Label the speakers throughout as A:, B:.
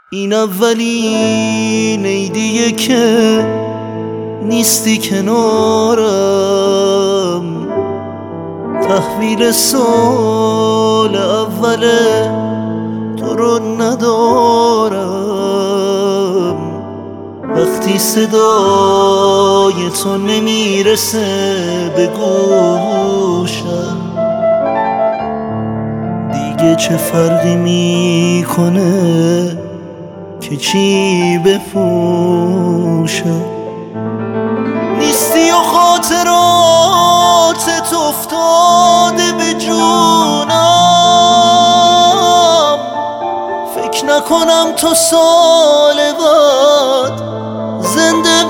A: این اولین عیدیه که نیستی کنارم، تحویل سال اوله تو رو ندارم. وقتی صدای تو نمیرسه به گوشم، دیگه چه فرقی میکنه که چی بپوشم. نیستی و خاطراتت افتاده به جونم، فکر نکنم تو سال بعد زنده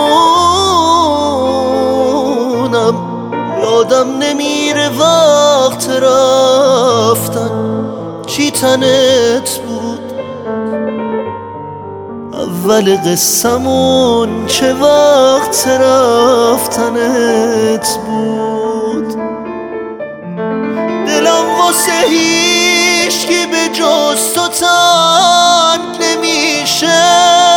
A: بمونم. یادم نمیره وقت رفتن چی تنت بود، اول قصمون چه وقت رفتنت بود. دلم واسه هیچکی به جز تو تنگ نمیشه،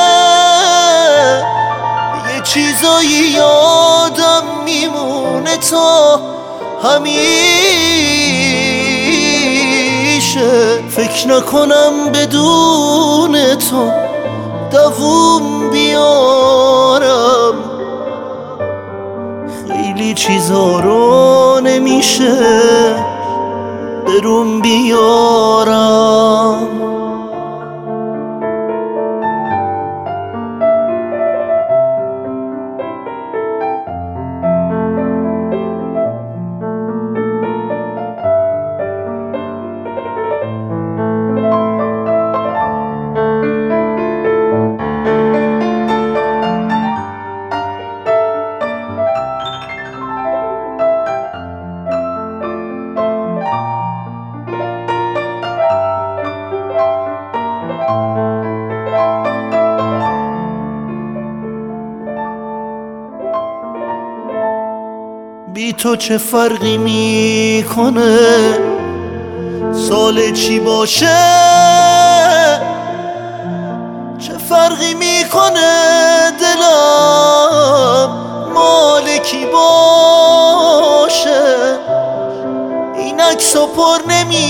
A: یه چیزایی یادم میمونه تا همیشه. فکر نکنم بدون تو دووم بیارم، خیلی چیزا رو نمیشه بروم بیارم. بی تو چه فرقی میکنه سال چی باشه، چه فرقی میکنه دلم مال کی باشه. این عکسو پر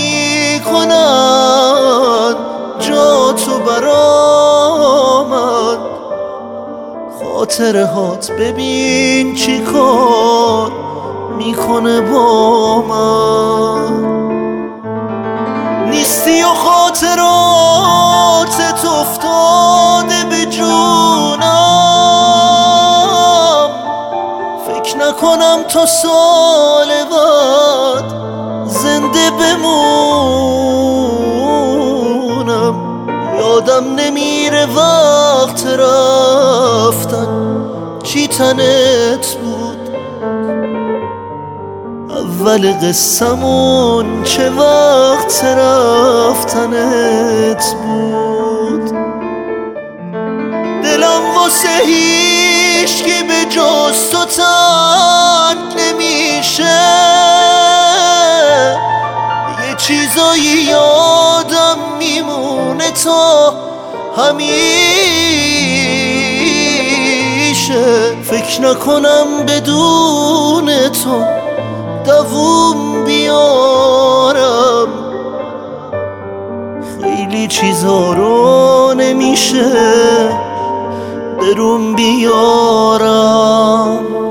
A: نمیکنن جا تو برامن، خاطره هات ببین چی کار میکنه با من. نیستی و خاطراتت افتاده به جونم، فکر نکنم تا سال بعد زنده بمونم. یادم نمیره وقت رفتن چی تنت بود، اول قصمون چه وقت رفتنت بود. دلم واسه هیچکی به جز تو تنگ نمیشه، یه چیزایی یادم میمونه تا همیشه. فکر نکنم بدون تو دووم بیارم، خیلی چیزا رو نمیشه بروم بیارم.